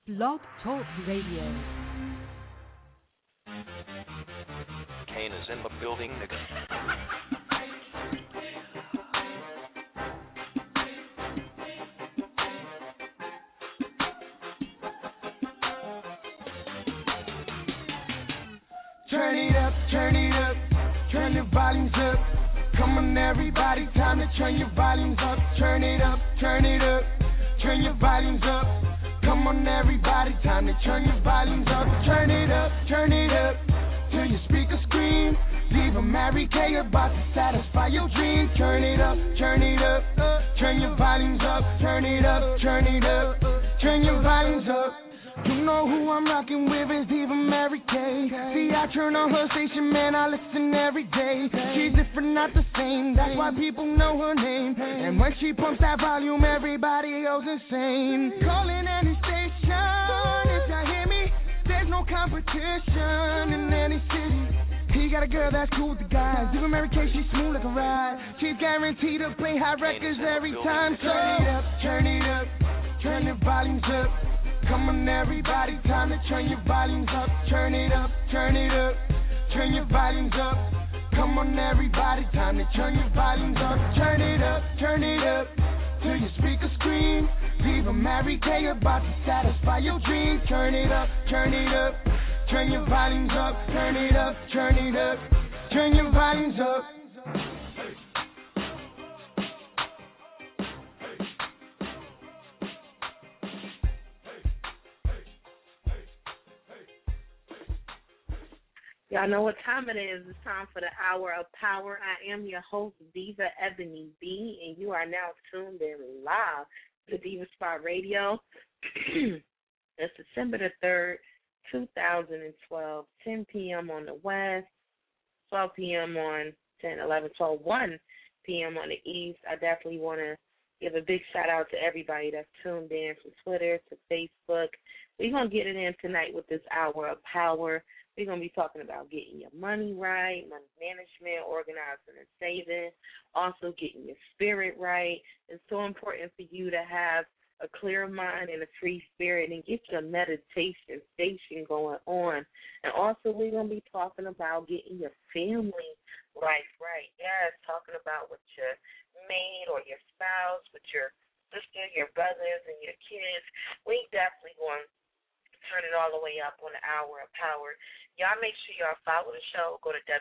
Blog Talk Radio. Kane is in the building, nigga. Turn it up, turn it up, turn the volumes up. Come on everybody, time to turn your volumes up. Turn it up, turn it up, turn your volumes up. Come on everybody, time to turn your volumes up. Turn it up, till your speakers scream. Diva Mary Kay about to satisfy your dreams. Turn it up, turn your volumes up. Turn it up, turn your volumes up. You know who I'm rocking with is Diva Mary Kay. See, I turn on her station, man, I listen every day. She's different, not the same, that's why people know her name. And when she pumps that volume, everybody goes insane. Calling any station, if y'all hear me, there's no competition in any city. He got a girl that's cool with the guys. Diva Mary Kay, she's smooth like a ride. She's guaranteed to play hot records every time. Turn it up, turn the volumes up. Come on everybody, time to turn your volumes up. Turn it up, turn your volumes up. Come on everybody, time to turn your volumes up. Turn it up, till your speakers scream. Diva Mary Kay about to satisfy your dreams. Turn it up, turn your volumes up. Turn it up, turn your volumes up. Y'all know what time it is. It's time for the Hour of Power. I am your host, Diva Ebony B, and you are now tuned in live to Diva Spot Radio. It's December the 3rd, 2012, 10 p.m. on the west, 12 p.m. on 10, 11, 12, 1 p.m. on the east. I definitely want to give a big shout-out to everybody that's tuned in from Twitter to Facebook. We're going to get it in tonight with this Hour of Power. We're going to be talking about getting your money right, money management, organizing and saving, also getting your spirit right. It's so important for you to have a clear mind and a free spirit and get your meditation station going on. And also we're going to be talking about getting your family life right. Yes, talking about with your mate or your spouse, with your sister, your brothers, and your kids. We definitely going to turn it all the way up on the Hour of Power. Y'all make sure y'all follow the show. Go to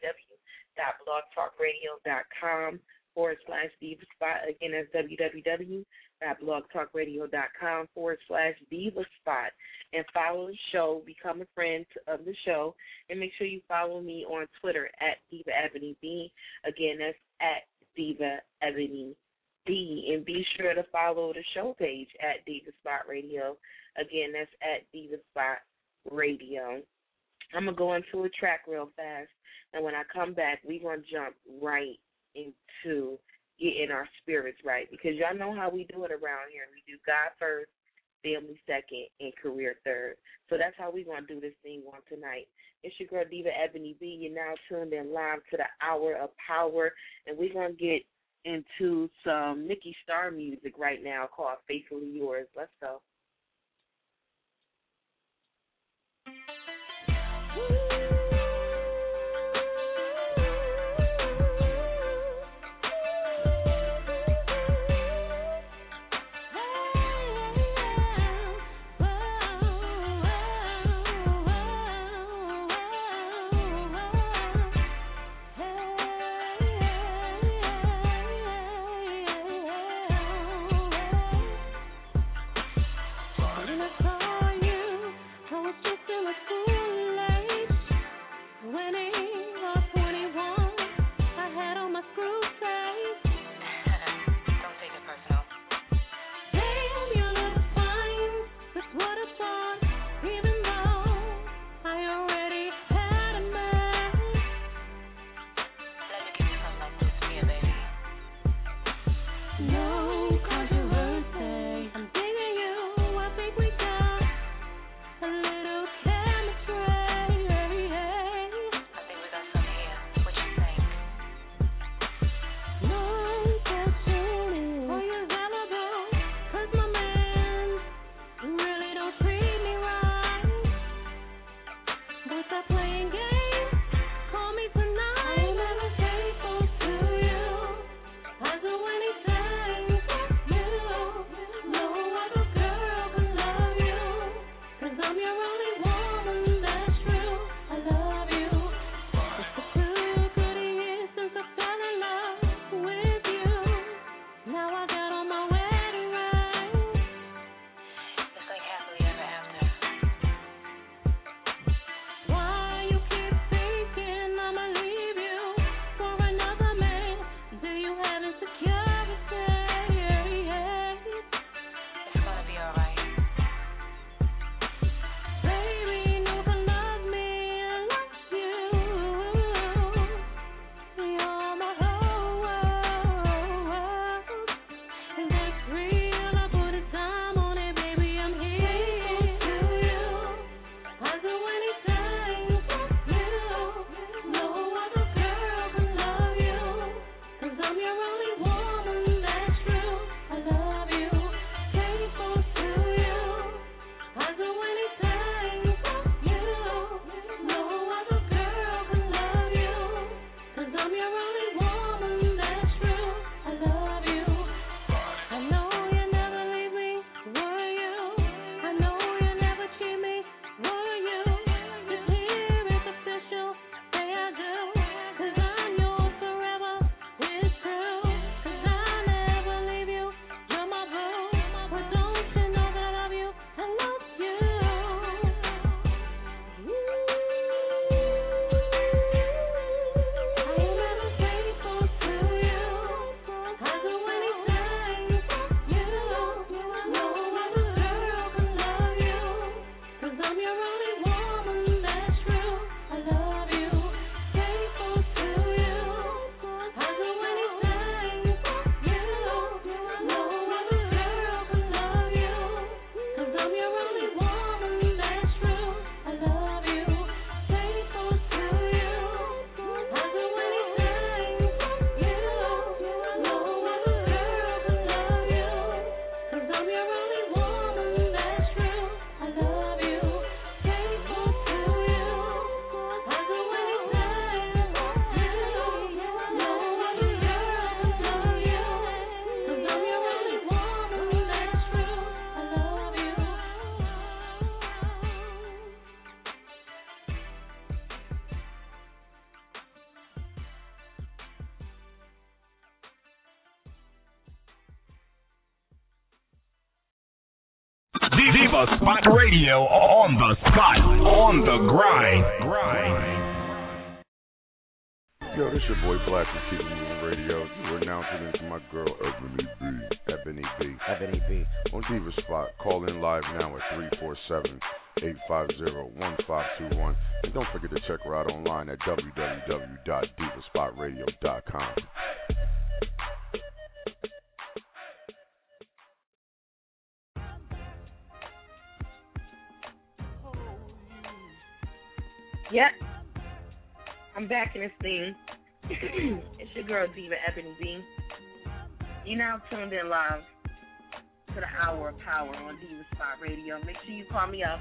www.blogtalkradio.com/Diva Spot. Again, that's www.blogtalkradio.com/Diva Spot. And follow the show. Become a friend of the show. And make sure you follow me on Twitter at Diva Ebony B. Again, that's at Diva Ebony B. And be sure to follow the show page at Diva Spot Radio. Again, that's at Diva Spot Radio. I'm going to go into a track real fast, and when I come back, we're going to jump right into getting our spirits right, because y'all know how we do it around here. We do God first, family second, and career third. So that's how we're going to do this thing on tonight. It's your girl, Diva Ebony B. You're now tuned in live to the Hour of Power, and we're going to get into some Nikki Starr music right now called Faithfully Yours. Let's go. Diva Spot Radio, on the spot, on the grind. Yo, this your boy Black from Keeping Moving Radio. We're now tuning into my girl Ebony B. On Diva Spot. Call in live now at 347-850-1521. And don't forget to check her out online at www.divaspotradio.com. Yep. I'm back in this thing. It's your girl, Diva Ebony B. You now tuned in live to the Hour of Power on Diva Spot Radio. Make sure you call me up,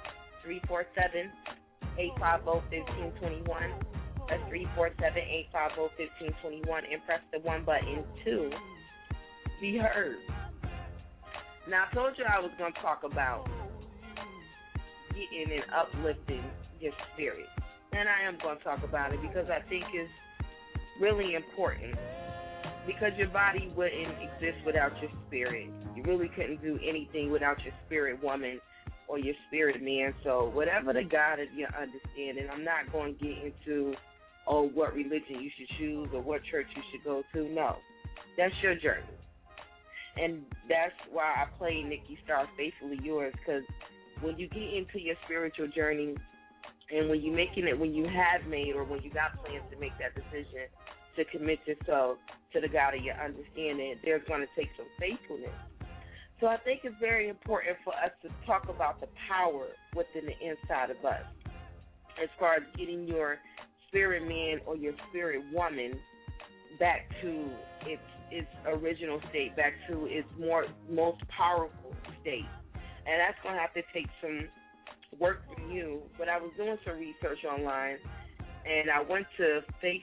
347-850-1521. That's 347-850-1521, and press the 1 button to be heard. Now, I told you I was going to talk about getting and uplifting your spirit. And I am going to talk about it because I think it's really important, because your body wouldn't exist without your spirit. You really couldn't do anything without your spirit woman or your spirit man. So whatever the God of your understanding, I'm not going to get into, what religion you should choose or what church you should go to. No, that's your journey. And that's why I play Nikki Starr Faithfully Yours, because when you get into your spiritual journey, and when you're making it, when you have made or when you got plans to make that decision to commit yourself to the God of your understanding, there's going to take some faithfulness. So I think it's very important for us to talk about the power within the inside of us as far as getting your spirit man or your spirit woman back to its original state, back to its most powerful state. And that's going to have to take some work from you. But I was doing some research online, and I went to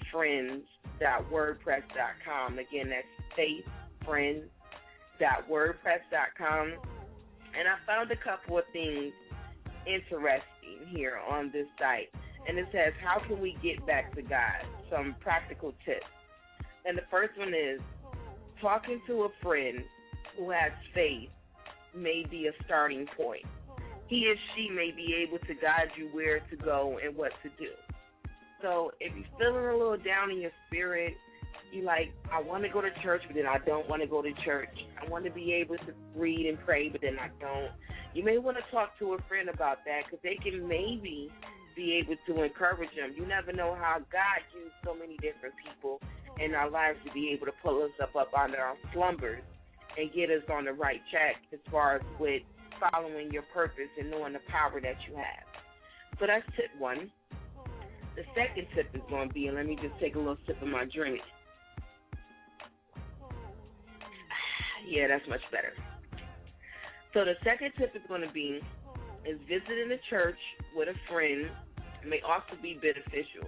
faithfriends.wordpress.com. Again, that's faithfriends.wordpress.com. And I found a couple of things interesting here on this site. And it says, how can we get back to God? Some practical tips. And the first one is, talking to a friend who has faith may be a starting point. He or she may be able to guide you where to go and what to do. So if you're feeling a little down in your spirit, you're like, I want to go to church, but then I don't want to go to church. I want to be able to read and pray, but then I don't. You may want to talk to a friend about that, because they can maybe be able to encourage them. You never know how God used so many different people in our lives to be able to pull us up out of our slumbers and get us on the right track as far as with following your purpose and knowing the power that you have. So that's tip one. The second tip is going to be, and let me just take a little sip of my drink. Yeah, that's much better. So the second tip is going to be, is visiting the church with a friend may also be beneficial.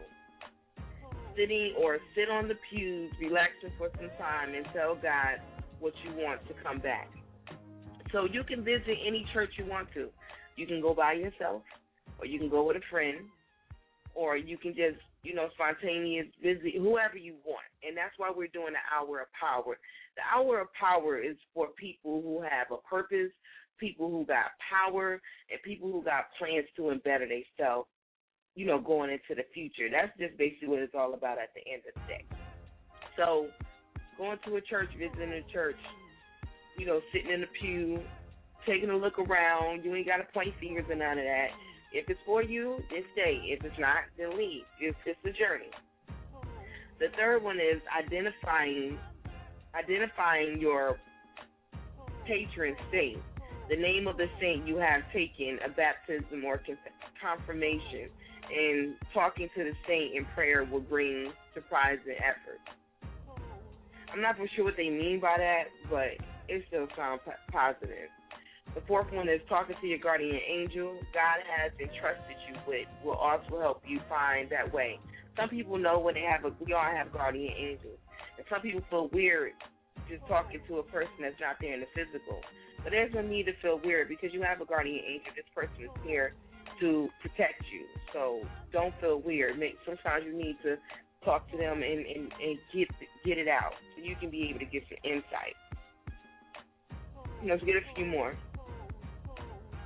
Sit on the pews, relaxing for some time, and tell God what you want to come back. So you can visit any church you want to. You can go by yourself, or you can go with a friend, or you can just, spontaneous visit whoever you want. And that's why we're doing the Hour of Power. The Hour of Power is for people who have a purpose, people who got power, and people who got plans to better themselves, going into the future. That's just basically what it's all about at the end of the day. So going to a church, visiting a church, sitting in the pew, taking a look around. You ain't got to point fingers or none of that. If it's for you, then stay. If it's not, then leave. It's just a journey. The third one is identifying your patron saint, the name of the saint you have taken a baptism or confirmation, and talking to the saint in prayer will bring surprise and effort. I'm not for sure what they mean by that, but it still sounds positive. The fourth one is talking to your guardian angel God has entrusted you with will also help you find that way. Some people know when we all have guardian angels. And some people feel weird just talking to a person that's not there in the physical. But there's no need to feel weird because you have a guardian angel. This person is here to protect you. So don't feel weird. Sometimes you need to talk to them and get it out so you can be able to get some insight. Let's get a few more.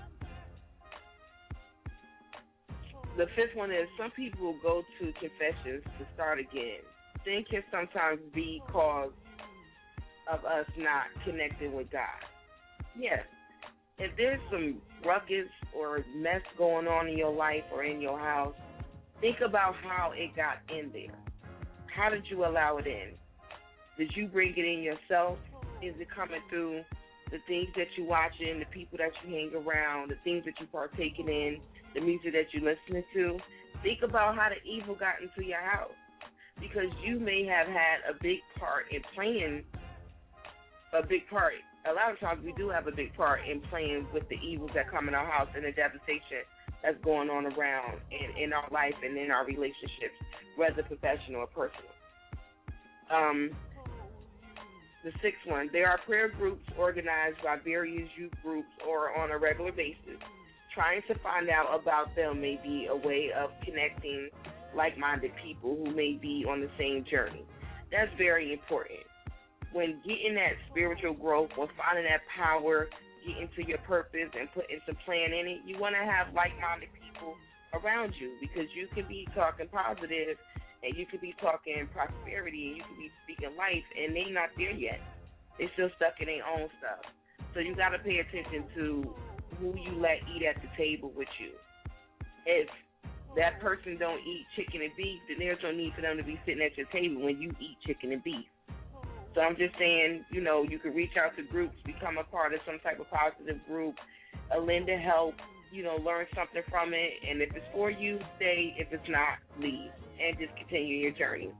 The fifth one is some people go to confessions to start again. Sin can sometimes be cause of us not connecting with God. Yes. If there's some ruckus or mess going on in your life or in your house, think about how it got in there. How did you allow it in? Did you bring it in yourself? Is it coming through the things that you're watching, the people that you hang around, the things that you're partaking in, the music that you're listening to? Think about how the evil got into your house, because you may have had a big part in playing a big part. A lot of times we do have a big part in playing with the evils that come in our house and the devastation that's going on around in our life and in our relationships, whether professional or personal. The sixth one, there are prayer groups organized by various youth groups or on a regular basis. Trying to find out about them may be a way of connecting like-minded people who may be on the same journey. That's very important. When getting that spiritual growth or finding that power, getting to your purpose and putting some plan in it, you want to have like-minded people around you, because you can be talking positive and you could be talking prosperity and you could be speaking life, and they not there yet. They're still stuck in their own stuff. So you got to pay attention to who you let eat at the table with you. If that person don't eat chicken and beef, then there's no need for them to be sitting at your table when you eat chicken and beef. So I'm just saying, you know, you can reach out to groups, become a part of some type of positive group, lend a help, you know, learn something from it. And if it's for you, stay. If it's not, leave and just continue your journey.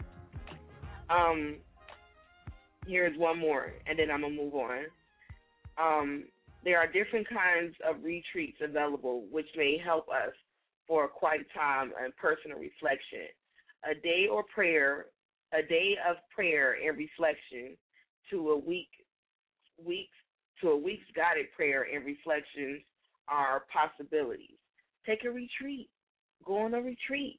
Here's one more, and then I'm going to move on. There are different kinds of retreats available which may help us for a quiet time and personal reflection. A day of prayer and reflection to a week's guided prayer and reflections are possibilities. Take a retreat. Go on a retreat.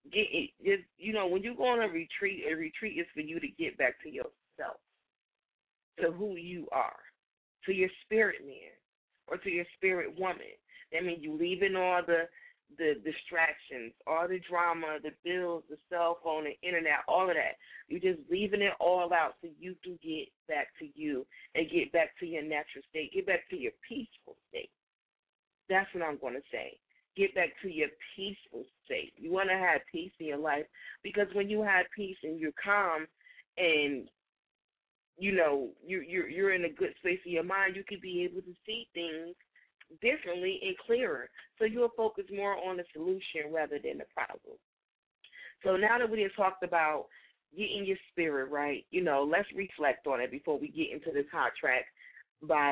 When you go on a retreat is for you to get back to yourself, to who you are, to your spirit man or to your spirit woman. That means you leaving all the distractions, all the drama, the bills, the cell phone, the internet, all of that. You're just leaving it all out so you can get back to you and get back to your natural state, get back to your peaceful state. That's what I'm going to say. Get back to your peaceful state. You want to have peace in your life, because when you have peace and you're calm and, you know, you're in a good space in your mind, you can be able to see things differently and clearer. So you'll focus more on the solution rather than the problem. So now that we have talked about getting your spirit right, you know, let's reflect on it before we get into this hot track by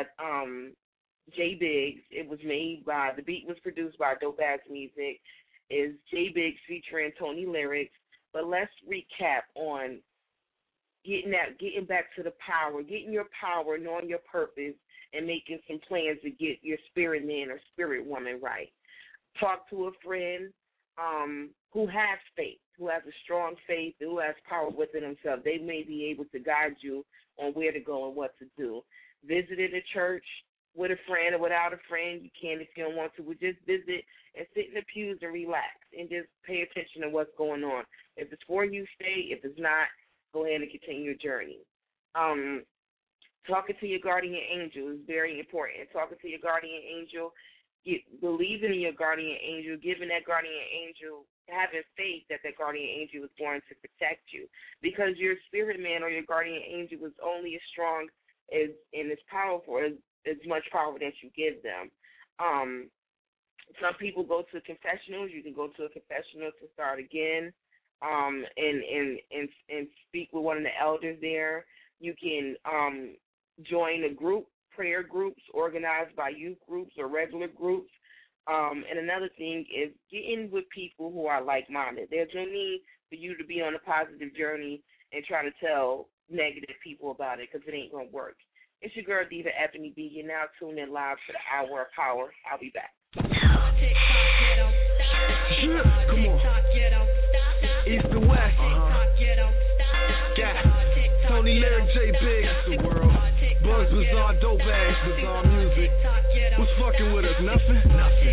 J Biggs. The beat was produced by Dope Ass Music. Is J Biggs featuring Tony Lyrics. But let's recap on getting back to the power, getting your power, knowing your purpose, and making some plans to get your spirit man or spirit woman right. Talk to a friend who has faith, who has a strong faith, who has power within themselves. They may be able to guide you on where to go and what to do. Visited a church with a friend or without a friend, you can if you don't want to. But just visit and sit in the pews and relax and just pay attention to what's going on. If it's for you, stay. If it's not, go ahead and continue your journey. Talking to your guardian angel is very important. Talking to your guardian angel, believing in your guardian angel, giving that guardian angel, having faith that guardian angel is going to protect you, because your spirit man or your guardian angel is only as strong as and as powerful as much power that you give them. Some people go to confessionals. You can go to a confessional to start again, and speak with one of the elders there. You can join a group, prayer groups organized by youth groups or regular groups. And another thing is getting with people who are like-minded. There's no need for you to be on a positive journey and try to tell negative people about it, because it ain't going to work. It's your girl, Diva Ebony B. You're now tuned in live to the Hour of Power. I'll be back. Come on. East to West. Yeah. Tony Lyric, J Biggs. The world. Buzz Bazaar, Dope Ass Bazaar Music. What's fucking with us? Nothing?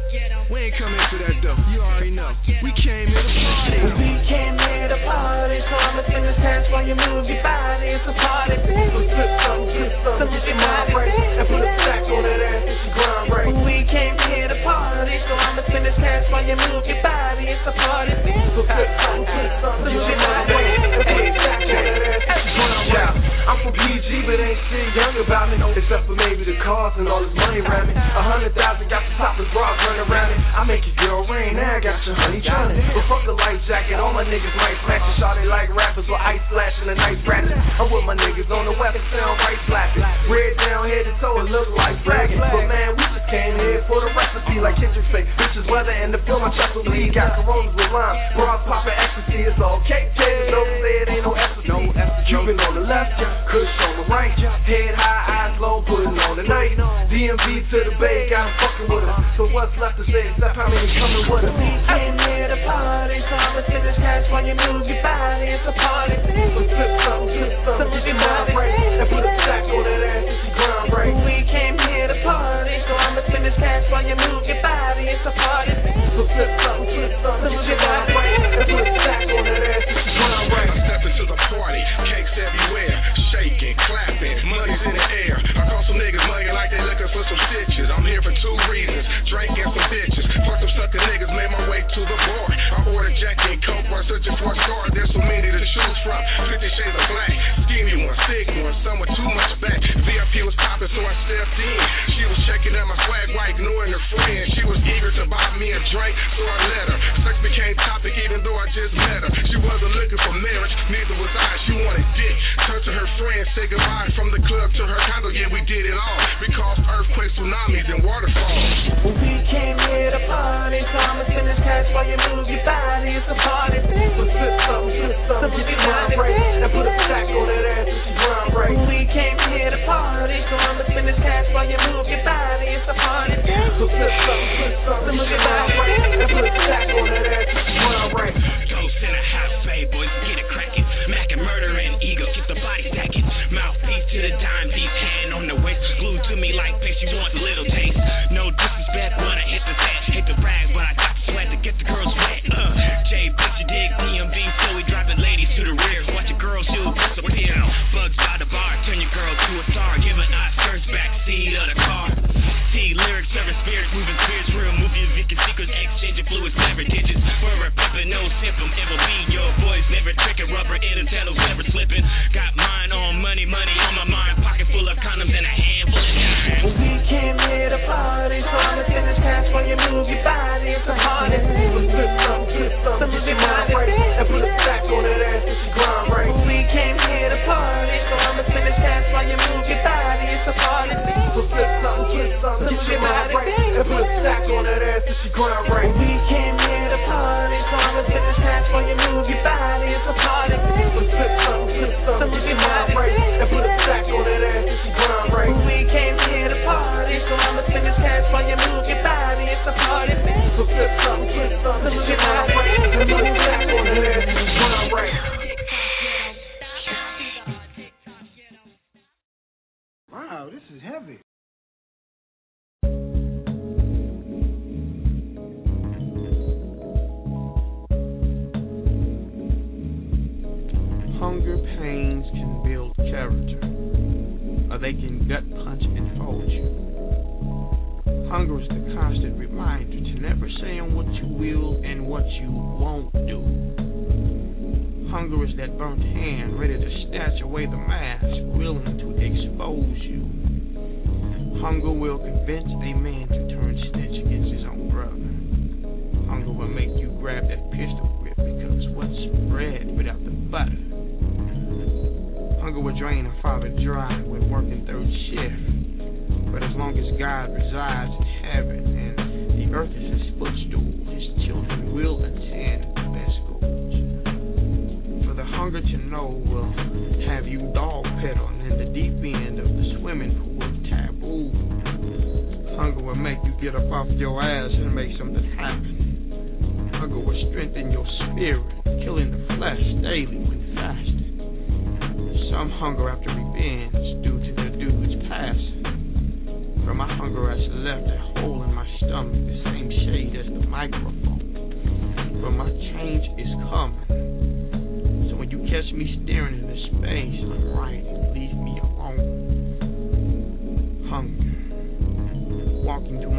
We ain't coming for that though, you already know. We came here to party. We came here to party, so I'ma spin this dance while you move your body. It's a party, baby. So flip some, get your mind right, and put a stack on that ass and she grind right. We came here to party, so I'ma spin this dance while you move your body. It's a party, baby. So flip some, get your mind right, and put a stack on that ass and she grind right. I'm from PG, but ain't shit young about me, except for maybe the cars and all this money around me. 100,000 got the topless bras running around me. I make your girl rain, now I got your honey drowning. But fuck the life jacket, all my niggas might smash it. Shawty like rappers with ice flashing and ice ratchet. I'm with my niggas on the weapon, sound right slapping. Red down head to toe, it look like bragging. But man, we just came here for the recipe like kitchen fake. Bitches weather and the film, I trust the lead. Got Coronas with lime, bras popping ecstasy, it's all cake. Don't say it ain't no ecstasy. Cuban on the left, Kush on the right. Head high, eyes low, putting on the night. DMV to the Bay, got 'em fucking with us. So what's left to say except how many coming with us? We came here to party, so I'ma spin this cash while you move your body. It's a party, so flip some, get your mind right, and put a stack on that ass and she grind right. We came here to party, so I'ma spin this cash while you move your body. It's a party, so flip some, get your mind right, and put a stack on that ass and she grind right. I step into the party, cakes everywhere, shaking, clapping, money's in the air. I call some niggas mugging like they looking for some stitches. I'm here for 2 reasons, drinking some bitches. Fuck some sucker niggas, made my way to the bar. I ordered Jack and Coke while searching for a star. There's so many to choose from, 50 shades of black. Skinny one, thick one, some with too much back. VIP was popping, so I stepped in. She was checking out my swag while ignoring her friend. She was eager to buy me a drink, so I let her. Sex became topic even though I just met her. She wasn't looking for marriage, neither was I. She wanted dick. Turned to her friends, say goodbye from the club to her condo. Yeah, we did it all. We caused earthquakes, tsunamis, and waterfalls. We came here to party, so I'ma spin this cash while you move your body. It's a party, so flip some, get your mind right, and put a stack on that ass and she grind right. We came here to party, so I'ma spin this cash while you move your body. It's a party, so flip some, get your mind right, and put a stack on that ass and she grind right. Toast in a half fade, boys, get it cracking. Mac and murder and ego, keep the body stacking. Mouthpiece to the dime piece, hand on the waist, glued to me like paste. She wants a little taste. No disrespect, but I hit the set. Hate to brag, but I got the sweat to get the girls wet. J, bitch, you dig DMV, so we driving ladies to the rear. Watch your girls shoot, disappear. Bugs by the bar, turn your girl to a star. Giving us first back seat of the car. See lyrics, service spirits, moving spirits, real movies, Viking secrets, exchanging fluids, never digits. We're a pimpin', no simple, ever be your boys, never tricking rubber, antennas, never slipping. Got mine on money on my mind, pocket full of condoms and a handful of dimes. We came here to party, so I'ma spin this cash while you move your body. It's a party, so flip some, get your mind right, and put a stack on that ass and she grind right. We came here to party, so I'ma spin this cash while you move your body. It's a party, so flip some, get your mind right, and put a stack on that ass and she grind right. We came here to party, so I'ma spin this cash while you move your body. It's a party, so flip some, get your mind right, and put a stack on that ass and she grind right. We came here to party, so I'ma spin this cash while you move your body. It's a party, so flip some, get your mind right, and put a stack on that ass and she grind right. Wow, this is heavy. Hunger pains can build character, or they can gut punch and fold you. Hunger is the constant reminder to never say on what you will and what you won't do. Hunger is that burnt hand ready to snatch away the mask, willing to expose you. Hunger will convince a man to turn snitch against his own brother. Hunger will make you grab that pistol grip because what's bread without the butter? Hunger will drain a father dry when working third shift. But as long as God resides in heaven and the earth is his footstool, his children will attend the best schools. For the hunger to know will have you dog pedaling in the deep end of the swimming pool of taboo. Hunger will make you get up off your ass and make something happen. Hunger will strengthen your spirit, killing the flesh daily when fasting. Some hunger after revenge due to the dude's passing. For my hunger has left a hole in my stomach the same shape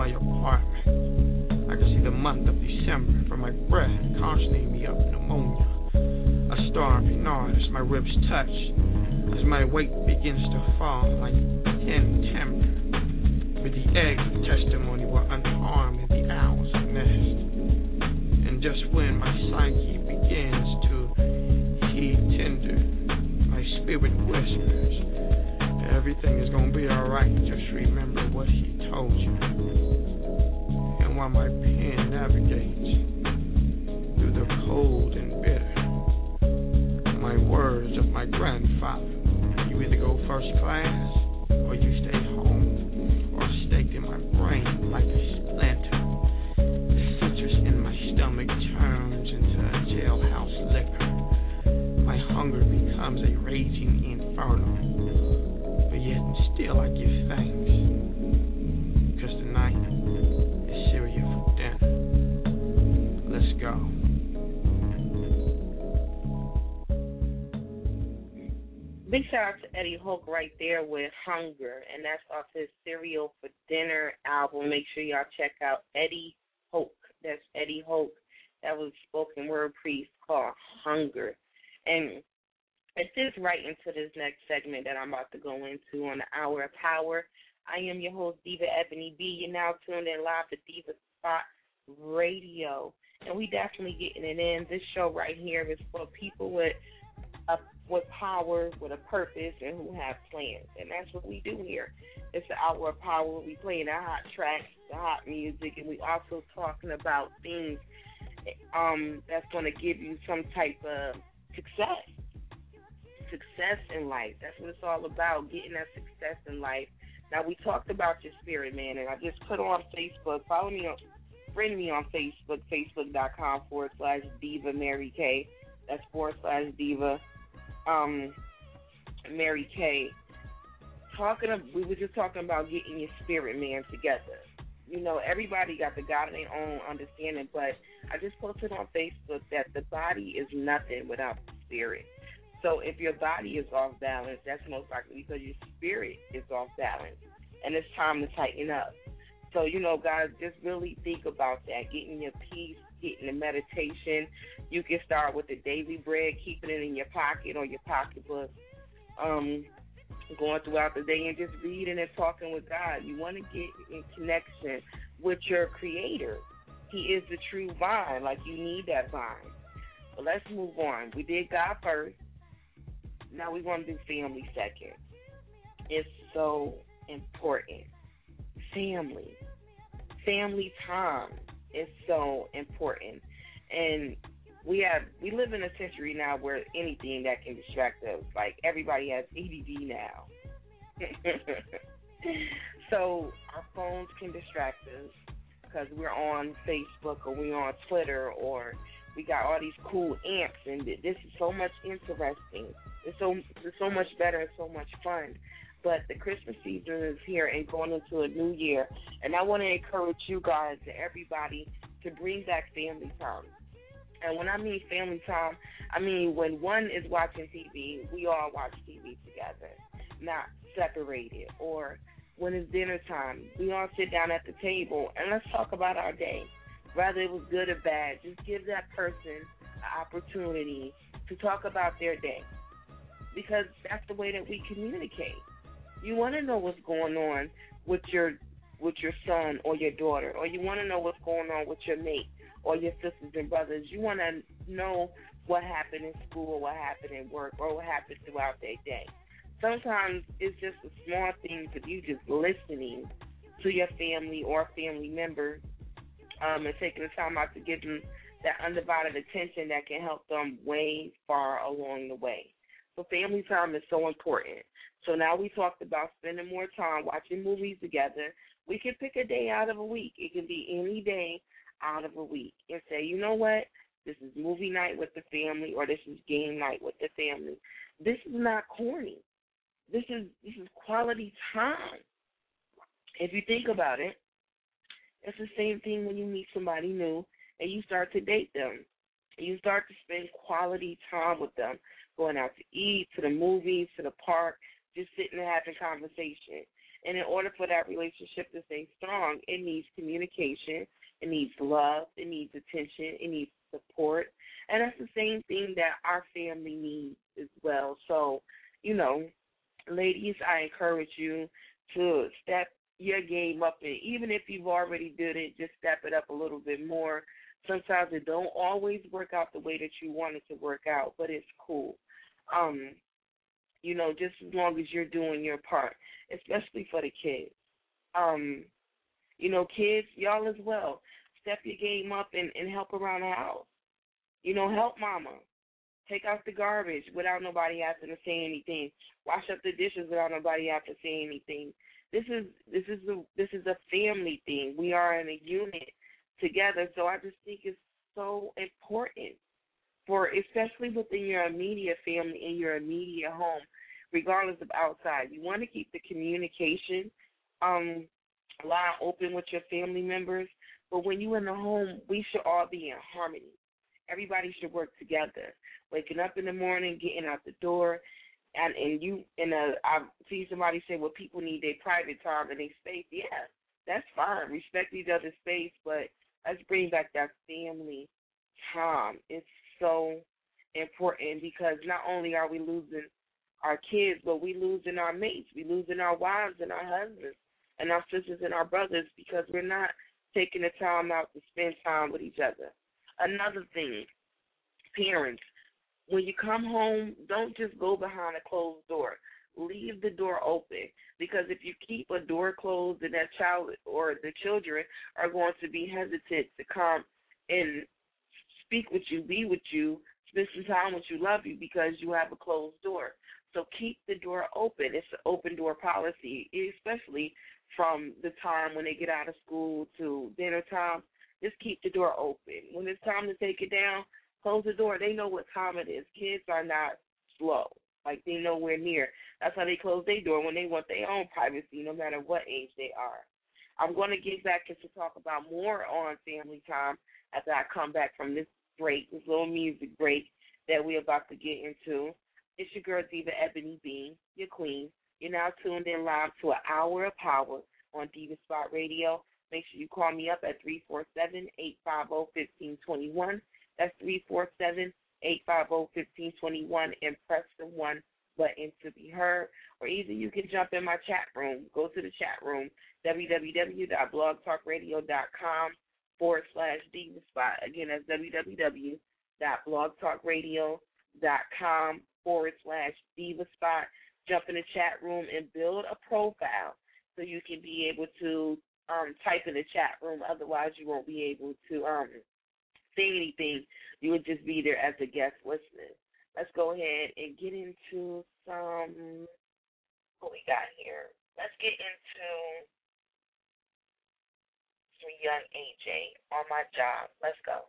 my apartment. I can see the month of December from my breath constantly me up pneumonia. A starving artist, my ribs touch as my weight begins to fall like tin timber. With the eggs of testimony were unharmed in the owl's nest. And just when my psyche begins to heat tender, my spirit whispers, everything is gonna be alright, just remember what he told you. And while my pen navigates through the cold and bitter, my words of my grandfather, you either go first class or you stay home, or staked in my brain like a splinter. The citrus in my stomach turns into a jailhouse liquor. My hunger becomes a raging inferno, but yet and still I give thanks, because tonight is cereal for dinner. Let's go. Big shout out to Eddie Hoke right there with Hunger, and that's off his Cereal for Dinner album. Make sure y'all check out Eddie Hoke. That's Eddie Hoke. That was a spoken word piece called Hunger. And it fits right into this next segment that I'm about to go into on the Hour of Power. I am your host, Diva Ebony B. You're now tuned in live to Diva Spot Radio, and we definitely getting it in. This show right here is for people with power, with a purpose, and who have plans. And that's what we do here. It's the Hour of Power. We play the hot tracks, the hot music, and we also talking about things that's going to give you some type of success in life. That's what it's all about, getting that success in life. Now, we talked about your spirit, man, and I just put on Facebook. Follow me on, friend me on Facebook, facebook.com/Diva Mary K. That's /Diva Mary K. We were just talking about getting your spirit man together. You know, everybody got the God of their own understanding, but I just posted on Facebook that the body is nothing without the spirit. So if your body is off balance, that's most likely because your spirit is off balance, and it's time to tighten up. So, you know, guys, just really think about that, getting your peace, getting the meditation. You can start with the daily bread, keeping it in your pocket or your pocketbook, going throughout the day and just reading and talking with God. You want to get in connection with your Creator. He is the true vine. Like, you need that vine. But let's move on. We did God first. Now we want to do family second. It's so important. Family time is so important. And we live in a century now where anything that can distract us, like everybody has ADD now. So our phones can distract us because we're on Facebook or we're on Twitter or we got all these cool amps, and this is so much interesting. It's so much better and so much fun. But the Christmas season is here and going into a new year, and I want to encourage you guys and everybody to bring back family time. And when I mean family time, I mean when one is watching TV, we all watch TV together, not separated. Or when it's dinner time, we all sit down at the table and let's talk about our day. Whether it was good or bad, just give that person an opportunity to talk about their day, because that's the way that we communicate. You want to know what's going on with your son or your daughter, or you want to know what's going on with your mate or your sisters and brothers. You want to know what happened in school, what happened in work, or what happened throughout their day. Sometimes it's just the small things of you just listening to your family or family member and taking the time out to give them that undivided attention that can help them way far along the way. So family time is so important. So now we talked about spending more time watching movies together. We can pick a day out of a week. It can be any day out of a week and say, you know what, this is movie night with the family, or this is game night with the family. This is not corny. This is quality time. If you think about it, it's the same thing when you meet somebody new and you start to date them. You start to spend quality time with them, going out to eat, to the movies, to the park, just sitting and having conversation. And in order for that relationship to stay strong, it needs communication, it needs love, it needs attention, it needs support. And that's the same thing that our family needs as well. So, you know, ladies, I encourage you to step your game up. And even if you've already did it, just step it up a little bit more. Sometimes it don't always work out the way that you want it to work out, but it's cool. You know, just as long as you're doing your part, especially for the kids. You know, kids, y'all as well, step your game up and help around the house. You know, help mama. Take out the garbage without nobody having to say anything. Wash up the dishes without nobody having to say anything. This is a family thing. We are in a unit together, so I just think it's so important for, especially within your immediate family, in your immediate home, regardless of outside. You want to keep the communication line open with your family members, but when you're in the home, we should all be in harmony. Everybody should work together. Waking up in the morning, getting out the door, I see somebody say, well, people need their private time and their space. Yeah, that's fine. Respect each other's space, but let's bring back that family time. It's so important because not only are we losing our kids, but we losing our mates. We losing our wives and our husbands and our sisters and our brothers because we're not taking the time out to spend time with each other. Another thing, parents, when you come home, don't just go behind a closed door. Leave the door open, because if you keep a door closed, then that child or the children are going to be hesitant to come and speak with you, be with you, spend some time with you, love you, because you have a closed door. So keep the door open. It's an open door policy, especially from the time when they get out of school to dinner time. Just keep the door open. When it's time to take it down, close the door. They know what time it is. Kids are not slow. Like, they're nowhere near. That's how they close their door, when they want their own privacy, no matter what age they are. I'm going to get back to talk about more on family time after I come back from this break, this little music break that we're about to get into. It's your girl, Diva Ebony B, your queen. You're now tuned in live to an hour of power on Diva Spot Radio. Make sure you call me up at 347-850-1521. That's 347-850-1521, and press the 1 button to be heard. Or either you can jump in my chat room. Go to the chat room, www.blogtalkradio.com/DivaSpot. Again, that's www.blogtalkradio.com/DivaSpot. Jump in the chat room and build a profile so you can be able to type in the chat room. Otherwise, you won't be able to say anything. You would just be there as a guest listening. Let's go ahead and get into some, what we got here. Let's get into some Young AJ, On My Job. Let's go.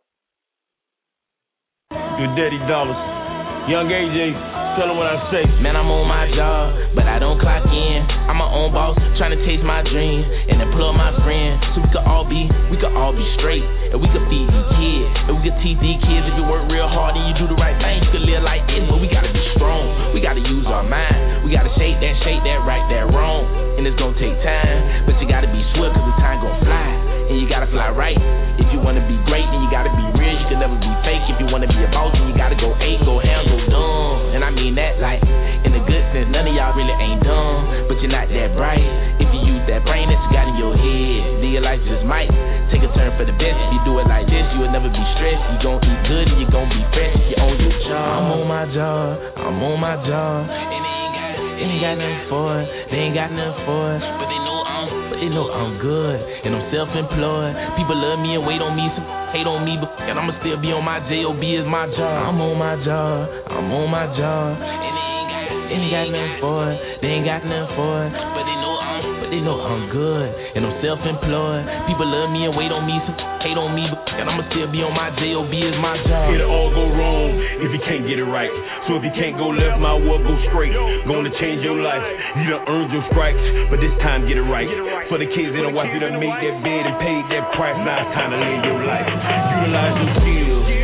Your daddy dollars. Young AJ, tell him what I say. Man, I'm on my job, but I don't clock in. I'm my own boss, trying to chase my dream and employ my friends, so we could all be straight, and we could feed these kids, and we could teach these kids. If you work real hard and you do the right thing, you could live like this. But we gotta be strong, we gotta use our mind, we gotta shake that, right, that wrong, and it's gonna take time, but you gotta be swift, cause the time gonna fly, and you gotta fly right. If you wanna be great, then you gotta be real, you can never be fake. If you wanna be a boss, then you gotta go 8, go ham, go dumb. And I mean that like in a good sense. None of y'all really ain't dumb, but you're not that bright. If you use that brain that you got in your head, then your life just might take a turn for the best. If you do it like this, you will never be stressed. You gon' eat good and you gon' be fresh. You own your job. I'm on my job, I'm on my job. And they ain't got nothing for it. They ain't got nothing for it. But they know I'm good, and I'm self-employed. People love me and wait on me, some hate on me, and I'ma still be on my job is my job. I'm on my job, I'm on my job. And they ain't got nothing for it, they ain't got nothing for it. But they know I'm good, and I'm self-employed. People love me and wait on me, some hate on me, and I'ma still be on my job is my job. It'll all go wrong if you can't get it right. So if you can't go left, my work go straight. Gonna change your life. You done earned your stripes, but this time get it right. For the kids that don't watch you done made that bed and paid that price. Now it's time to live your life. Utilize your skills,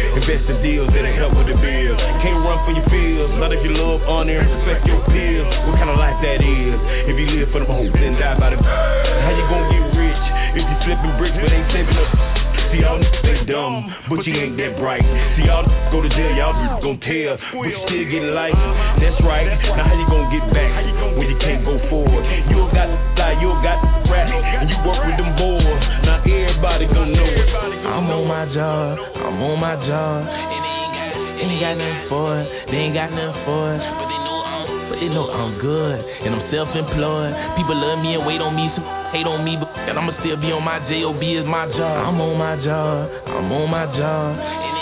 Invest in deals that'll help with the bills. Can't run for your feels. Not if you love, honor, and respect your peers. What kind of life that is? If you live for the hope, then die by the. How you gonna get rich if you flipping bricks but ain't saving up? See, y'all they dumb, but you ain't that bright. See, y'all go to jail, y'all gon' tell, but you still get life. That's right. Now how you gonna get back when you can't go forward? You got to fly, you got to rap, and you work with them boys. Now everybody gon' know it. I'm on my job, I'm on my job. Ain't got nothing for it, they ain't got nothing for it. But they know I'm good, and I'm self-employed. People love me and wait on me, some hate on me, but I'ma still be on my J.O.B. is my job. I'm on my job, I'm on my job.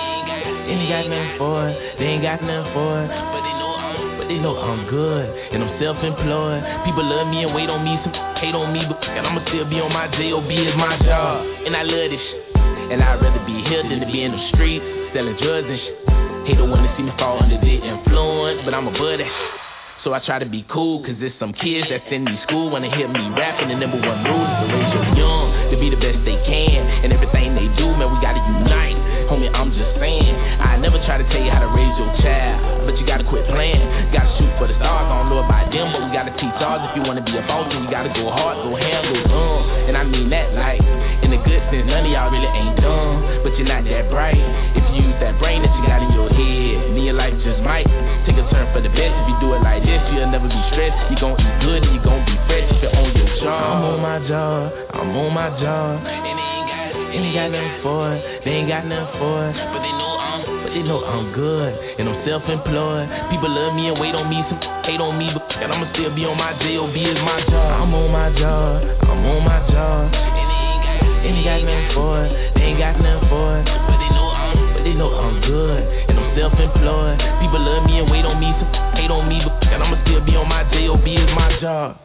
Ain't got nothing for it, they ain't got nothing for it. But they know I'm good, and I'm self-employed. People love me and wait on me, some hate on me, but I'ma still be on my J.O.B. is my job. And I love this shit, and I'd rather be here than to be in the streets, selling drugs and shit. Hate the one to see me fall under the influence, but I'm above that shit. So I try to be cool, cause there's some kids that's in these school wanna hear me rapping. The number one rule is to raise your young to be the best they can. And everything they do, man, we gotta unite. Homie, I'm just saying, I never try to tell you how to raise your child, but you gotta quit playing. Gotta shoot for the stars, I don't know about them, but we gotta teach ours. If you wanna be a boss, then you gotta go hard, go ham, go dumb. And I mean that like, in the good sense, none of y'all really ain't dumb, but you're not that bright. If you use that brain that you got in your head, then your life just might take a turn for the best. If you do it like this, you'll never be stressed. You gon' eat good and you gon' be fresh if you're on your job. I'm on my job, I'm on my job. Ain't got nothing for it, they ain't got nothing for it. But they know I'm good, and I'm self-employed. People love me and wait on me, some hate on me, but I'ma still be on my J.O.B. is my job. I'm on my job, I'm on my job. Ain't got nothing for it, they ain't got nothing for it. But they know I'm good, and I'm self-employed. People love me and wait on me, some hate on me, but I'ma still be on my J.O.B. is my job.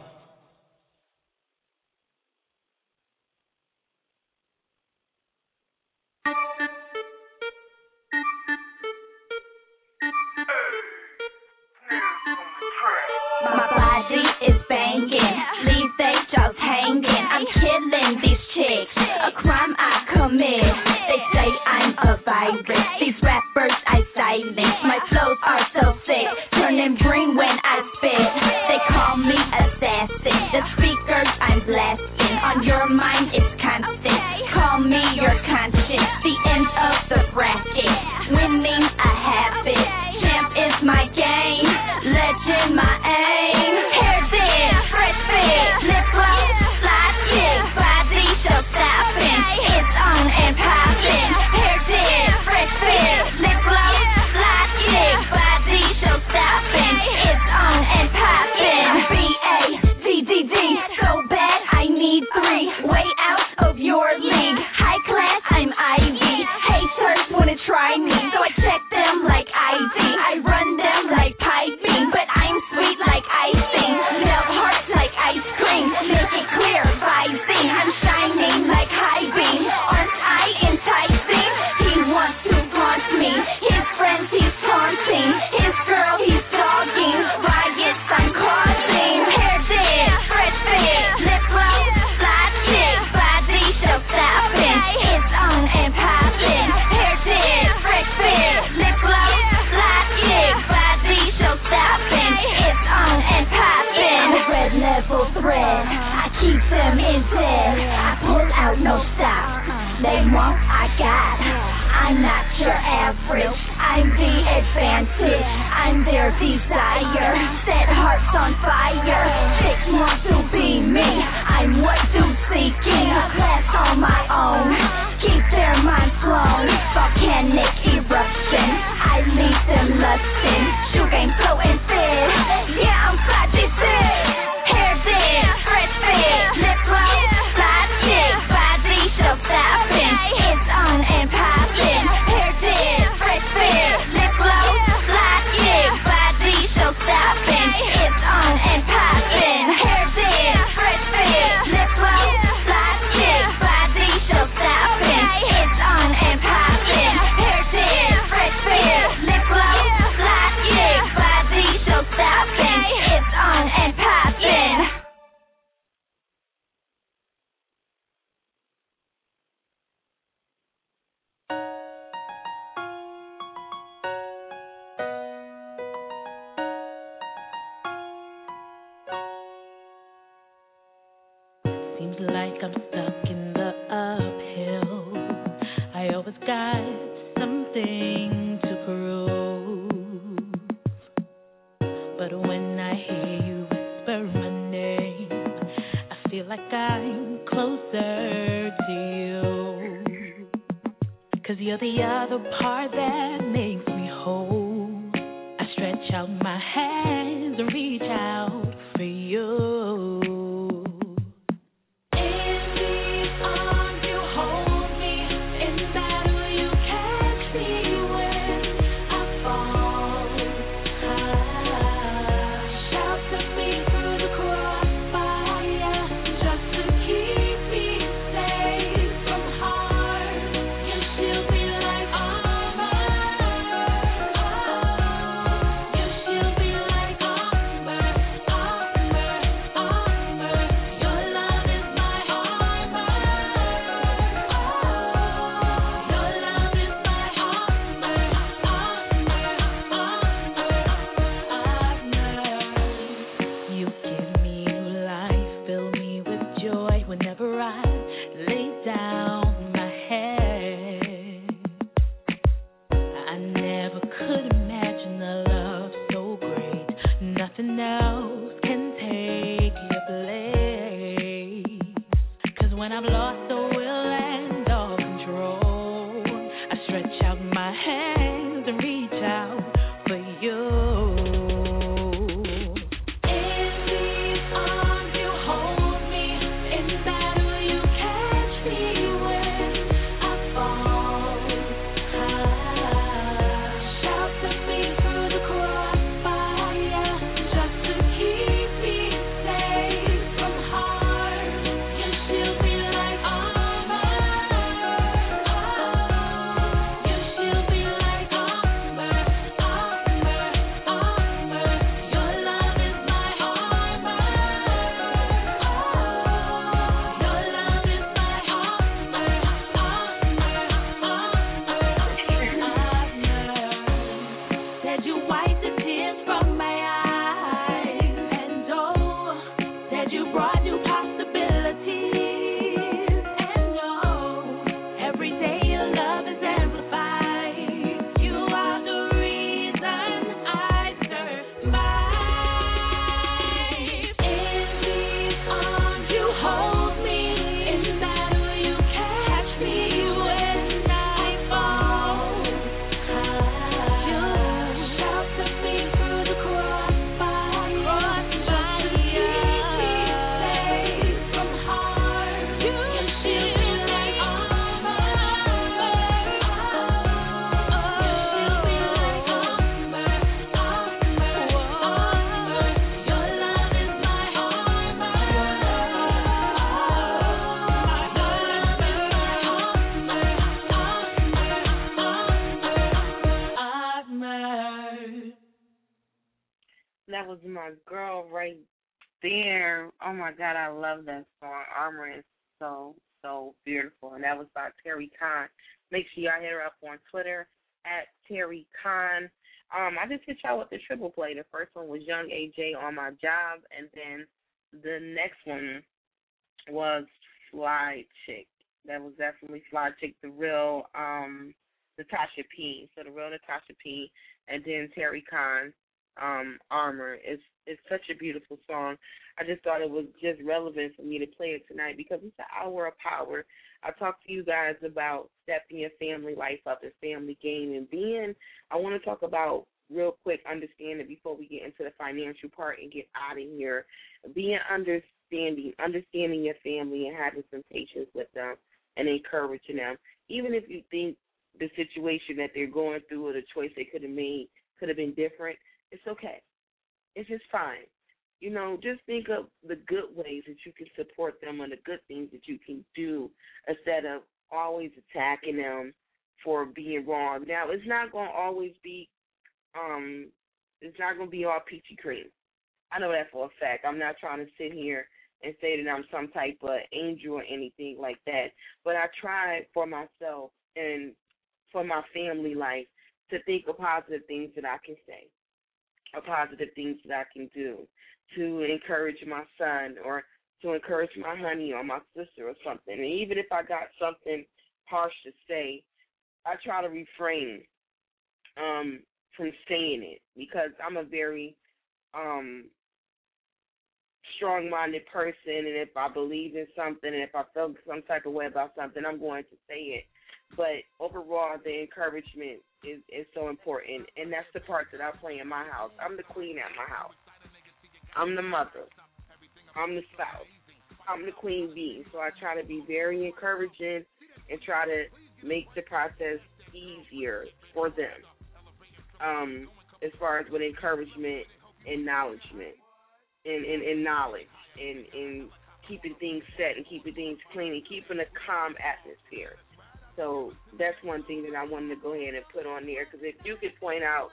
My body is banging, leave they just hanging. I'm killing these chicks, a crime I commit. They say I'm a virus, these rappers I silence. My flows are so sick, turning green when I spit. They call me assassin, the speakers I'm blasting. On your mind it's constant, call me your conscience. The end of the bracket, winning a habit. Champ is my game, legend my aim. Hair dip, fresh fit, lip gloss, slide chick, body show stopping. It's on and popping. Hair dip, fresh fit, lip gloss, slide chick, body show stopping. It's on and popping. B-A-D-D-D, so bad I need 3. Way out of your league. High class, I'm Ivy. Haters wanna try me, so I check them like ID. I run them like piping, but I'm sweet like icing. Melt hearts like ice cream, make it clear, vising. I'm shining like high beam. Aren't I enticing? He wants to flaunt me. His friends he's taunting. His girl he's dogging. Riots I'm causing. Hair dip, fresh fit, lip gloss, slide chick, body show stopping. It's on and popping. Hair dip, fresh fit, lip gloss, slide chick, body show stopping. It's on and popping. I'm a red level threat, I keep them in bed. I pull out no stop. They want, I got. I'm not your average, I'm the advantage. I'm their desire, set hearts on fire. Chicks want to be me, I'm what dudes seeking. A class on my own, keep their minds blown. Volcanic eruption, I leave them lusting. Shoe game so and fit, yeah I'm flashy sick. Hair dip, fresh fit, lip gloss, slide chick, body show stopping. It's on and popping. Hair dip, fresh fit, lip gloss, slide chick, body show stopping. It's on and popping. Hair dip, fresh fit, lip gloss, slide chick, body show stopping. seems like I'm stuck in the uphill. I always got something to prove. But when I hear you whisper my name, I feel like I'm closer to you. 'Cause you're the other part that makes me whole. I stretch out my hands and reach out for you. That was my girl right there. Oh my God, I love that song. Armor is so beautiful. And that was by Terry Khan. Make sure y'all hit her up on Twitter at Terry Khan. I just hit y'all with the triple play. The first one was Young AJ, On My Job, and then the next one was Fly Chick. That was definitely Fly Chick, the real Natasha P. So the real Natasha P. And then Terry Khan, Armor. It's such a beautiful song. I just thought it was just relevant for me to play it tonight because it's the hour of power. I talked to you guys about stepping your family life up and family game and being, I want to talk about real quick, understanding before we get into the financial part and get out of here, being understanding your family and having some patience with them and encouraging them. Even if you think the situation that they're going through or the choice they could have made could have been different, it's okay. It's just fine. You know, just think of the good ways that you can support them and the good things that you can do instead of always attacking them for being wrong. Now, it's not going to always be, it's not going to be all peachy cream. I know that for a fact. I'm not trying to sit here and say that I'm some type of angel or anything like that. But I try for myself and for my family life to think of positive things that I can say, or positive things that I can do to encourage my son or to encourage my honey or my sister or something. And even if I got something harsh to say, I try to refrain from saying it, because I'm a very strong-minded person, and if I believe in something and if I feel some type of way about something, I'm going to say it. But overall, the encouragement is so important, and that's the part that I play in my house. I'm the queen at my house. I'm the mother. I'm the spouse. I'm the queen bee. So I try to be very encouraging and try to make the process easier for them, as far as with encouragement and acknowledgement and knowledge and keeping things set and keeping things clean and keeping a calm atmosphere. So that's one thing that I wanted to go ahead and put on there, because if you could point out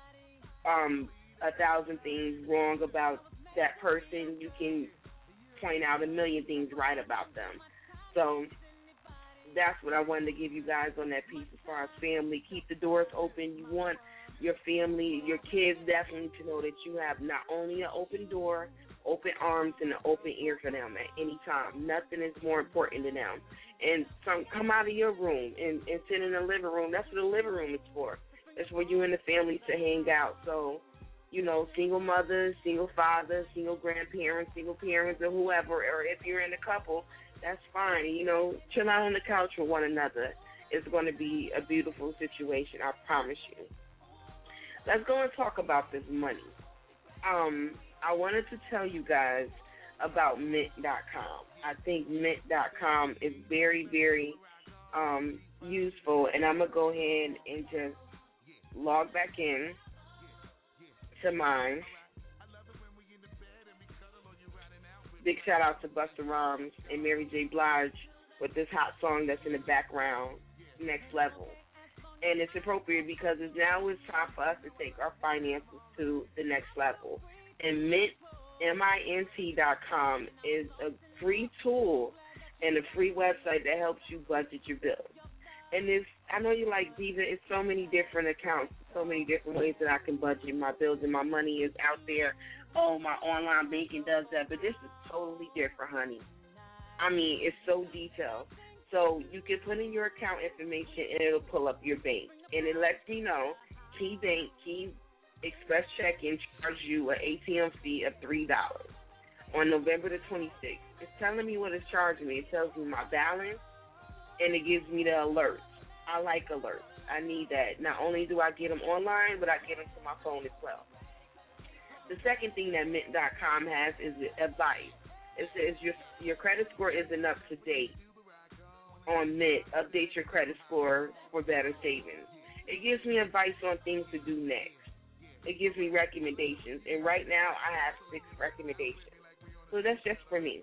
1,000 things wrong about that person, you can point out 1,000,000 things right about them. So that's what I wanted to give you guys on that piece as far as family. Keep the doors open. You want your family, your kids definitely to know that you have not only an open door, open arms, and an open ear for them at any time. Nothing is more important to them. And come out of your room and sit in the living room. That's what the living room is for. It's for you and the family to hang out. So, single mothers, single fathers, single grandparents, single parents, or whoever, or if you're in a couple, that's fine. Chill out on the couch with one another. It's going to be a beautiful situation, I promise you. Let's go and talk about this money. I wanted to tell you guys about Mint.com. I think Mint.com is very, very useful, and I'm going to go ahead and just log back in to mine. Big shout out to Busta Rhymes and Mary J. Blige with this hot song that's in the background, Next Level. And it's appropriate because now it's time for us to take our finances to the next level. And Mint.com is a free tool and a free website that helps you budget your bills. And I know you like Diva, it's so many different accounts, so many different ways that I can budget my bills, and my money is out there. Oh, my online banking does that, but this is totally different, honey. I mean, it's so detailed. So you can put in your account information, and it'll pull up your bank. And it lets me know Key Express Checking charge you an ATM fee of $3 on November the 26th. It's telling me what it's charging me. It tells me my balance, and it gives me the alerts. I like alerts. I need that. Not only do I get them online, but I get them to my phone as well. The second thing that Mint.com has is advice. It says your credit score isn't up to date. On Mint, update your credit score for better savings. It gives me advice on things to do next. It gives me recommendations, and right now I have 6 recommendations. So that's just for me.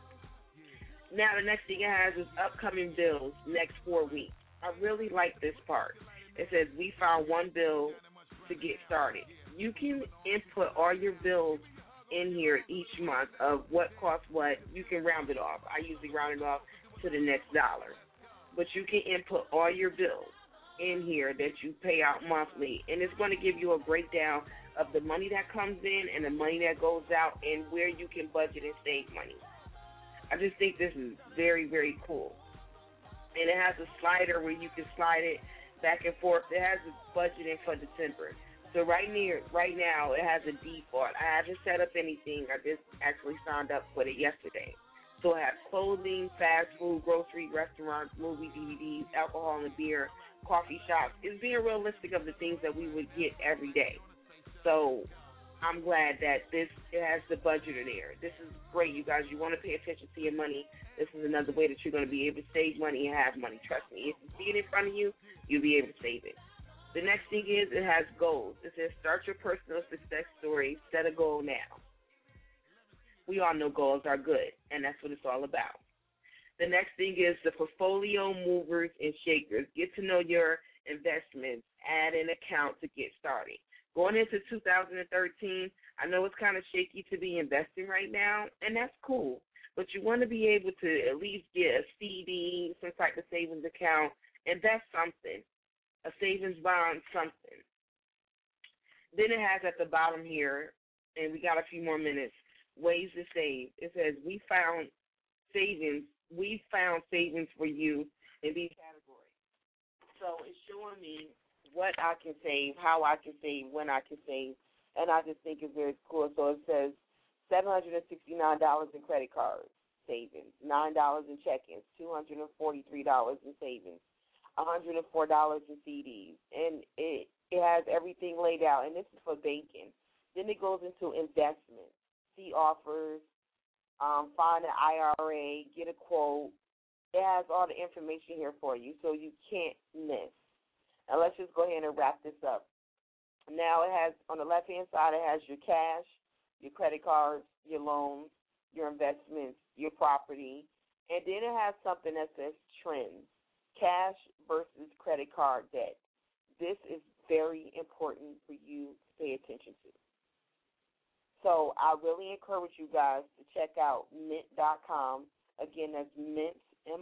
Now the next thing it has is upcoming bills next 4 weeks. I really like this part. It says we found one bill to get started. You can input all your bills in here each month of what costs what. You can round it off. I usually round it off to the next dollar. But you can input all your bills in here that you pay out monthly, and it's going to give you a breakdown of the money that comes in and the money that goes out and where you can budget and save money. I just think this is very, very cool. And it has a slider where you can slide it back and forth. It has a budgeting for December. So right now it has a default. I haven't set up anything. I just actually signed up for it yesterday. So it has clothing, fast food, grocery, restaurants, movie, DVDs, alcohol and beer, coffee shops. It's being realistic of the things that we would get every day. So I'm glad that it has the budget in there. This is great, you guys. You want to pay attention to your money. This is another way that you're going to be able to save money and have money. Trust me. If you see it in front of you, you'll be able to save it. The next thing is it has goals. It says start your personal success story. Set a goal now. We all know goals are good, and that's what it's all about. The next thing is the portfolio movers and shakers. Get to know your investments. Add an account to get started. Going into 2013, I know it's kind of shaky to be investing right now, and that's cool. But you want to be able to at least get a CD, some type of savings account, invest something, a savings bond, something. Then it has at the bottom here, and we got a few more minutes, ways to save. It says we found savings for you in these categories. So it's showing me what I can save, how I can save, when I can save, and I just think it's very cool. So it says $769 in credit cards savings, $9 in check-ins, $243 in savings, $104 in CDs, and it has everything laid out, and this is for banking. Then it goes into investments, see offers, find an IRA, get a quote. It has all the information here for you, so you can't miss. Now let's just go ahead and wrap this up. Now it has, on the left-hand side, it has your cash, your credit cards, your loans, your investments, your property, and then it has something that says trends, cash versus credit card debt. This is very important for you to pay attention to. So I really encourage you guys to check out Mint.com. Again, that's Mint,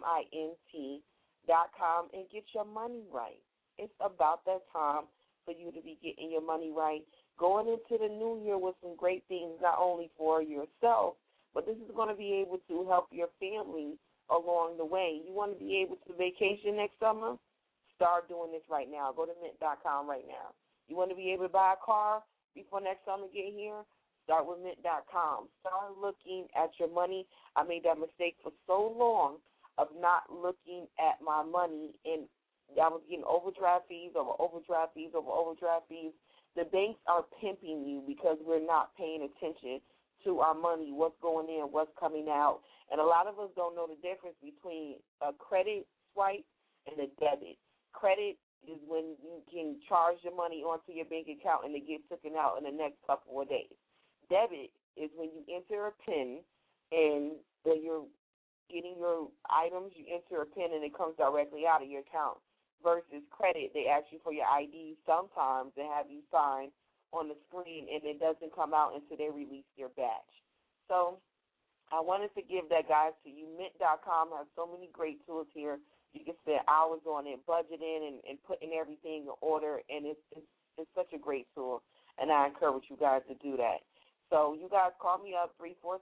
MINT.com, and get your money right. It's about that time for you to be getting your money right, going into the new year with some great things, not only for yourself, but this is going to be able to help your family along the way. You want to be able to vacation next summer? Start doing this right now. Go to Mint.com right now. You want to be able to buy a car before next summer get here? Start with Mint.com. Start looking at your money. I made that mistake for so long of not looking at my money, and I was getting overdraft fees over overdraft fees over overdraft fees. The banks are pimping you because we're not paying attention to our money, what's going in, what's coming out. And a lot of us don't know the difference between a credit swipe and a debit. Credit is when you can charge your money onto your bank account and it gets taken out in the next couple of days. Debit is when you enter a PIN and when you're getting your items, you enter a PIN and it comes directly out of your account. Versus credit, they ask you for your ID sometimes and have you sign on the screen, and it doesn't come out until they release your batch. So I wanted to give that, guys, to you. Mint.com has so many great tools here. You can spend hours on it, budgeting and putting everything in order, and it's such a great tool, and I encourage you guys to do that. So you guys call me up,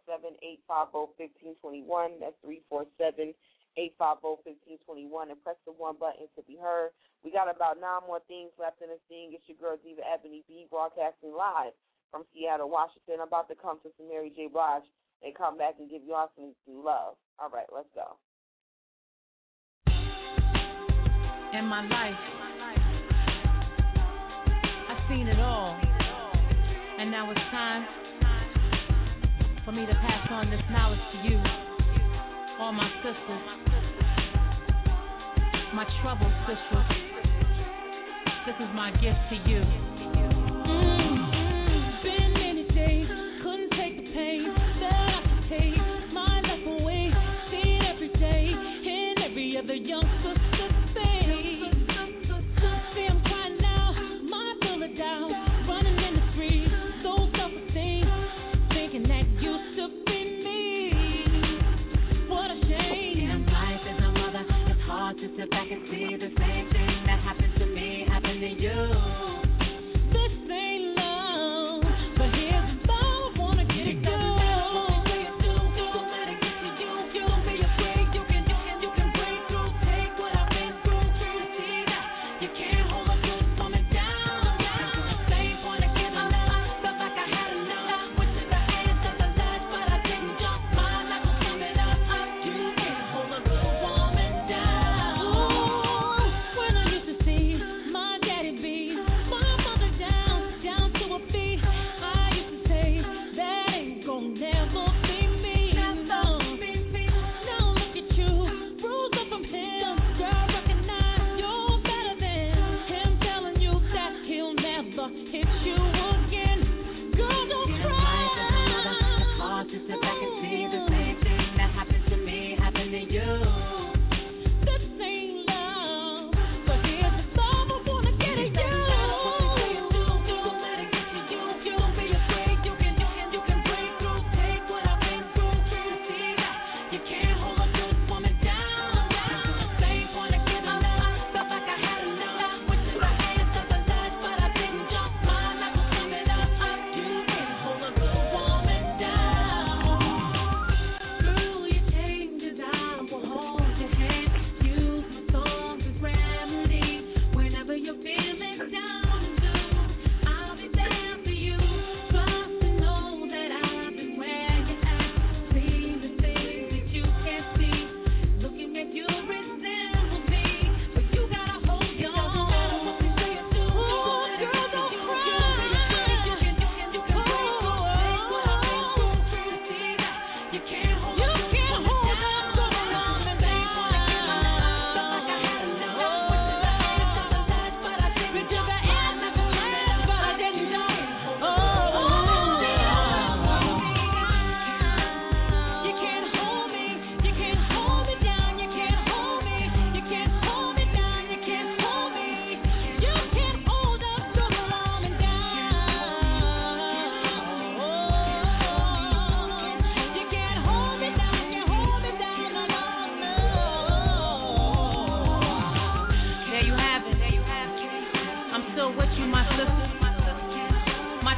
347-850-1521. That's 347-850-1521, and press the 1 button to be heard. We got about 9 more things left in this thing. It's your girl, Diva Ebony B, broadcasting live from Seattle, Washington. I'm about to come to some Mary J. Blige and come back and give you all some love. All right, let's go. In my life, I've seen it all, and now it's time for me to pass on this knowledge to you, all my sisters, my troubled sisters. This is my gift to you. Been many days, couldn't take the pain that I could take my life away. See it every day in every other young sister's face. See, I'm crying now, my bill are down, running in the streets, so self-esteem, thinking that used to be me. What a shame. In life as a mother, it's hard to sit back and see the same thing that happened to me happen to you. This ain't love.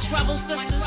trouble, sisters.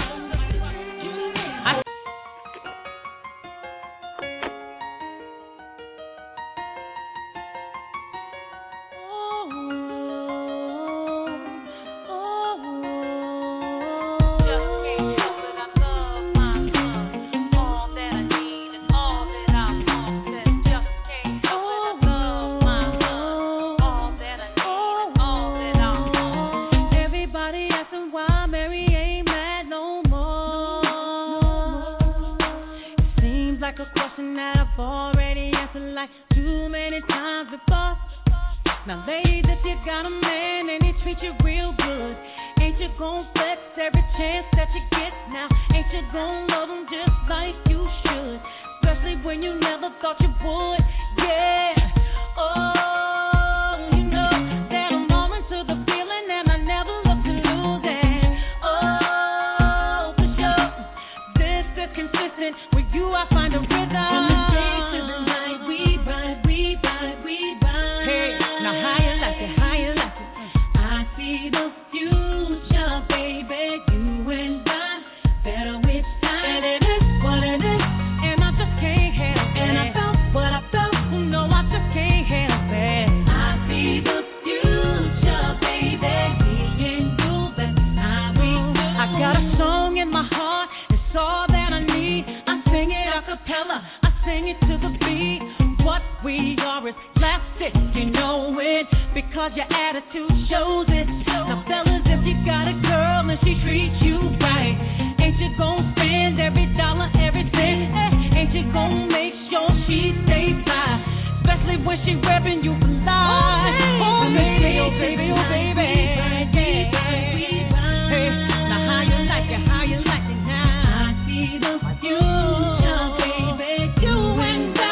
Now, ladies, if you got a man and he treats you real good, ain't you gon' flex every chance that you get now? Ain't you gon' love him just like you should? Especially when you never thought you would, yeah. Oh, you know that I'm all into the feeling and I never look to lose it. Oh, for sure, this is consistent. With you I find a rhythm. From the day to the night, we ride, we ride, we ride. Hey, now how you like it, how you like it? I see the future, baby, you and I, better with time. And it is what it is, and I just can't help it. And I felt what I felt, no, I just can't help it. I see the future, baby, me and you, that's how we do. I got a song in my heart, it's all that I need. I sing it a cappella, I sing it to the beat. What we are is plastic, you know it, because your attitude shows it. Now fellas, if you got a girl and she treats you right, ain't you gon' spend every dollar, every cent? Ain't you gon' make sure she stays fly, especially when she repping you for life? Oh baby, oh baby, oh baby. Hey, now how you like it, how you like it now? I see the future, baby, you and I.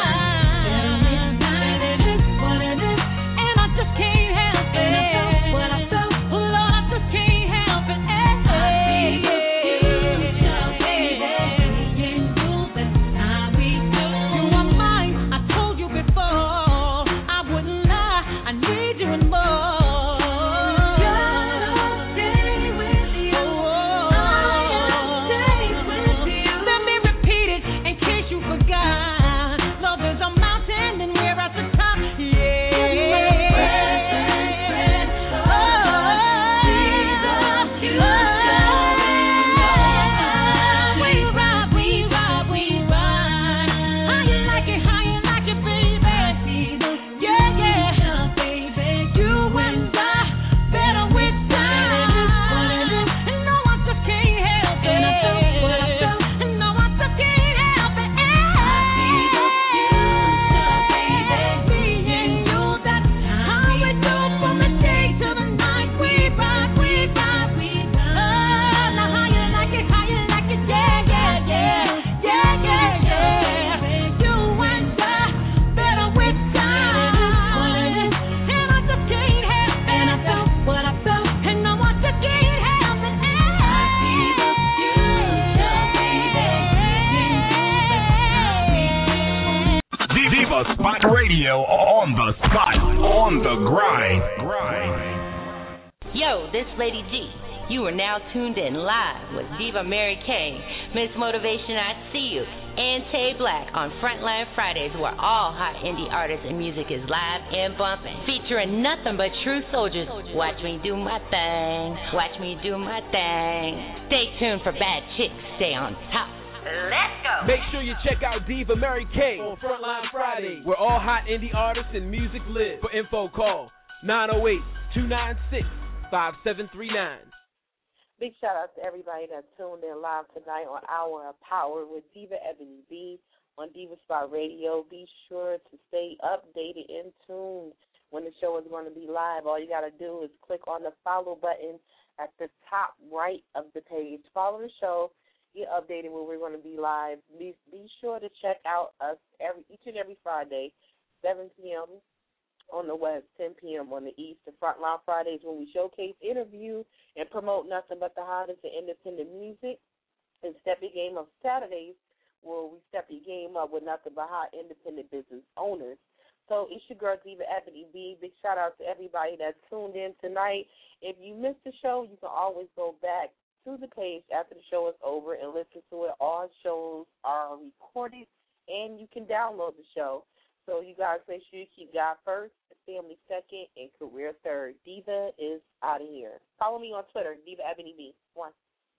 Spot Radio, on the spot, on the grind. Yo, this Lady G. You are now tuned in live with Diva Mary Kay, Miss Motivation, I See You, and Tay Black on Frontline Fridays, where all hot indie artists and music is live and bumping, featuring nothing but true soldiers. Watch me do my thing. Watch me do my thing. Stay tuned for Bad Chicks. Stay on top. Let's go. Make sure you check out Diva Mary Kay on Frontline Fridays, where all hot indie artists and music live. For info, call 908-296-5739. Big shout out to everybody that tuned in live tonight on Hour of Power with Diva Ebony B on Diva Spot Radio. Be sure to stay updated and tuned when the show is going to be live. All you got to do is click on the follow button at the top right of the page. Follow the show. Get updated when we're going to be live. Be sure to check out us each and every Friday, 7 p.m. on the West, 10 p.m. on the East. The Frontline Fridays when we showcase, interview, and promote nothing but the hottest and independent music. And Step Your Game Up Saturdays where we step your game up with nothing but hot independent business owners. So it's your girl, Diva Ebony B. Big shout out to everybody that's tuned in tonight. If you missed the show, you can always go back to the page after the show is over and listen to it. All shows are recorded, and you can download the show. So you guys make sure you keep God first, family second, and career third. Diva is out of here. Follow me on Twitter, Diva Ebony B. 1.